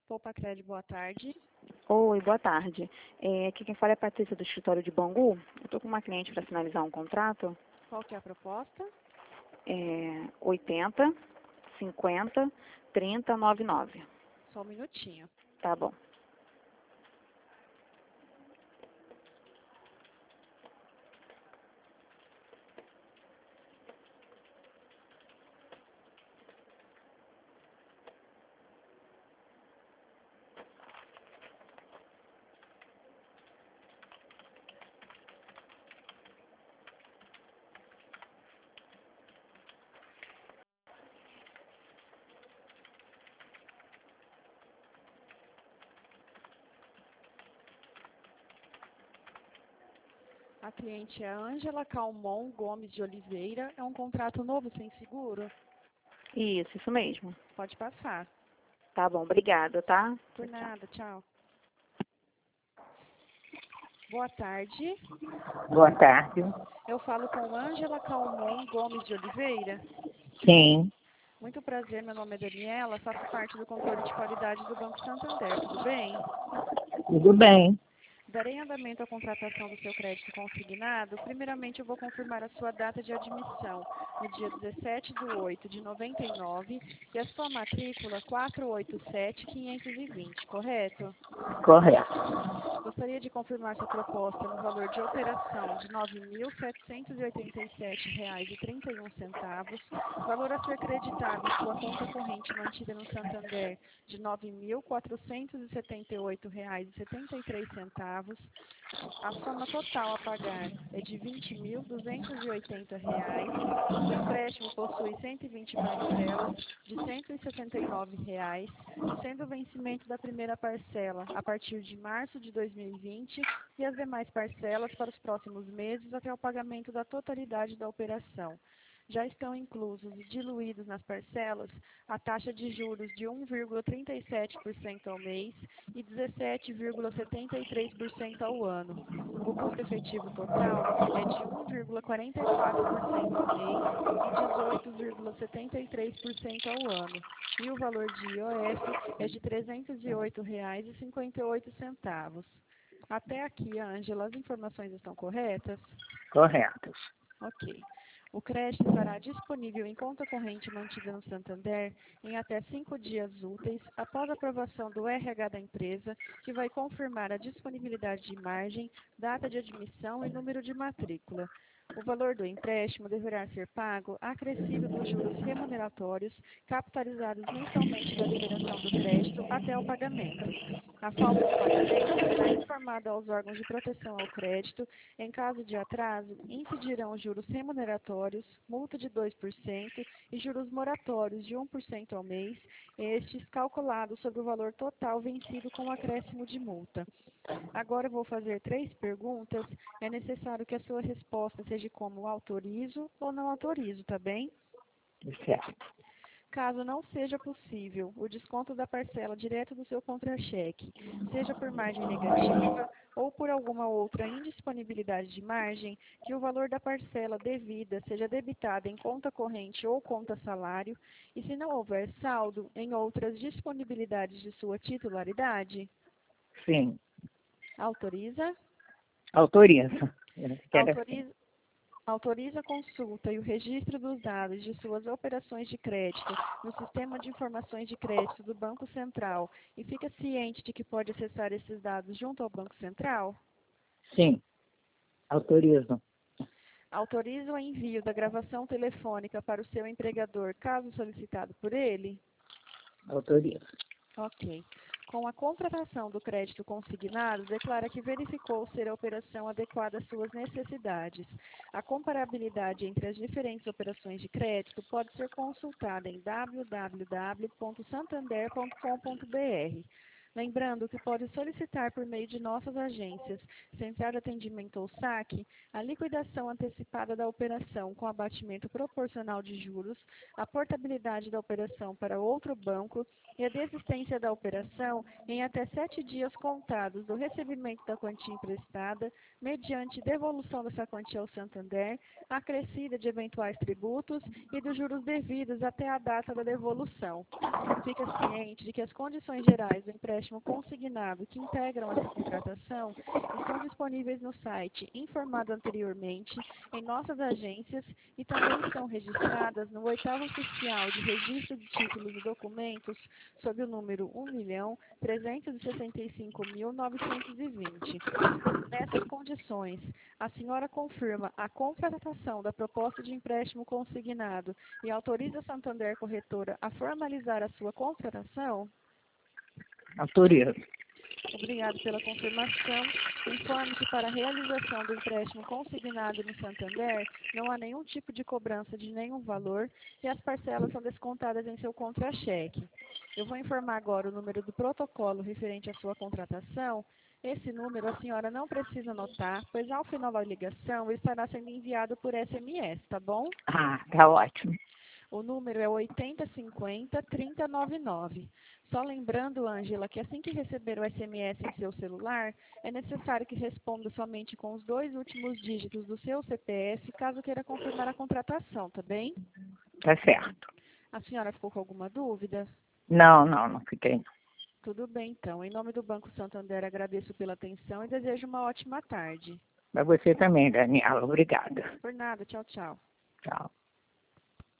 Poupa Crédito, boa tarde. Oi, boa tarde. Aqui quem fala é a Patrícia do escritório de Bangu. Eu estou com uma cliente para finalizar um contrato. Qual que é a proposta? 80, 50, 30, 99. Só um minutinho. Tá bom. A cliente é Ângela Calmon Gomes de Oliveira. É um contrato novo sem seguro? Isso mesmo. Pode passar. Tá bom, obrigada, tá? Por Tchau. nada, tchau. Boa tarde. Boa tarde. Eu falo com Ângela Calmon Gomes de Oliveira. Sim, Muito prazer, meu nome é Daniela, faço parte do controle de qualidade do Banco Santander, tudo bem? tudo bem. Darei andamento à contratação do seu crédito consignado. Primeiramente, eu vou confirmar a sua data de admissão, no dia 17/8 de 99, e a sua matrícula 487-520, correto? Correto. Gostaria de confirmar sua proposta no valor de operação de R$ 9.787,31, valor a ser creditado em sua conta corrente mantida no Santander de R$ 9.478,73. A soma total a pagar é de R$ 20.280. O empréstimo possui 120 parcelas de R$ 169, sendo o vencimento da primeira parcela a partir de março de 2020 e as demais parcelas para os próximos meses até o pagamento da totalidade da operação. Já estão inclusos e diluídos nas parcelas a taxa de juros de 1,37% ao mês e 17,73% ao ano. O custo efetivo total é de 1,44% ao mês e 18,73% ao ano. E o valor de IOF é de R$ 308,58. Até aqui, Ângela, as informações estão corretas? Corretos. Ok. O crédito estará disponível em conta corrente mantida no Santander em até 5 dias úteis após a aprovação do RH da empresa, que vai confirmar a disponibilidade de margem, data de admissão e número de matrícula. O valor do empréstimo deverá ser pago acrescido dos juros remuneratórios capitalizados mensalmente da liberação do crédito até o pagamento. A falta de pagamento será informada aos órgãos de proteção ao crédito. Em caso de atraso, incidirão juros remuneratórios, multa de 2% e juros moratórios de 1% ao mês, estes calculados sobre o valor total vencido com acréscimo de multa. Agora eu vou fazer 3 perguntas. É necessário que a sua resposta seja como autorizo ou não autorizo, tá bem? Certo. Caso não seja possível o desconto da parcela direto do seu contra-cheque, seja por margem negativa ou por alguma outra indisponibilidade de margem, que o valor da parcela devida seja debitado em conta corrente ou conta salário, e se não houver saldo, em outras disponibilidades de sua titularidade. Sim. Autoriza? Autoriza. Autoriza. Autoriza a consulta e o registro dos dados de suas operações de crédito no Sistema de Informações de Crédito do Banco Central e fica ciente de que pode acessar esses dados junto ao Banco Central? Sim. Autorizo. Autoriza o envio da gravação telefônica para o seu empregador, caso solicitado por ele? Autorizo. Ok. Com a contratação do crédito consignado, declara que verificou ser a operação adequada às suas necessidades. A comparabilidade entre as diferentes operações de crédito pode ser consultada em www.santander.com.br. Lembrando que pode solicitar por meio de nossas agências, Central de Atendimento ou SAC, a liquidação antecipada da operação com abatimento proporcional de juros, a portabilidade da operação para outro banco e a desistência da operação em até 7 dias contados do recebimento da quantia emprestada, mediante devolução dessa quantia ao Santander, acrescida de eventuais tributos e dos juros devidos até a data da devolução. Fica ciente de que as condições gerais do empréstimo consignado que integram essa contratação estão disponíveis no site informado anteriormente, em nossas agências e também estão registradas no 8º Oficial de Registro de Títulos e Documentos sob o número 1.365.920. Nessas condições, a senhora confirma a contratação da proposta de empréstimo consignado e autoriza a Santander Corretora a formalizar a sua contratação? Autorizo. Obrigado pela confirmação. Informe que para a realização do empréstimo consignado no Santander, não há nenhum tipo de cobrança de nenhum valor e as parcelas são descontadas em seu contra-cheque. Eu vou informar agora o número do protocolo referente à sua contratação. Esse número a senhora não precisa anotar, pois ao final da ligação estará sendo enviado por SMS, tá bom? Ah, tá ótimo. O número é 8050-3099. Só lembrando, Ângela, que assim que receber o SMS em seu celular, é necessário que responda somente com os 2 últimos dígitos do seu CPF, caso queira confirmar a contratação, tá bem? Tá certo. A senhora ficou com alguma dúvida? Não fiquei. Tudo bem, então. Em nome do Banco Santander, agradeço pela atenção e desejo uma ótima tarde. Para você também, Daniela. Obrigada. Por nada. Tchau, tchau. Tchau.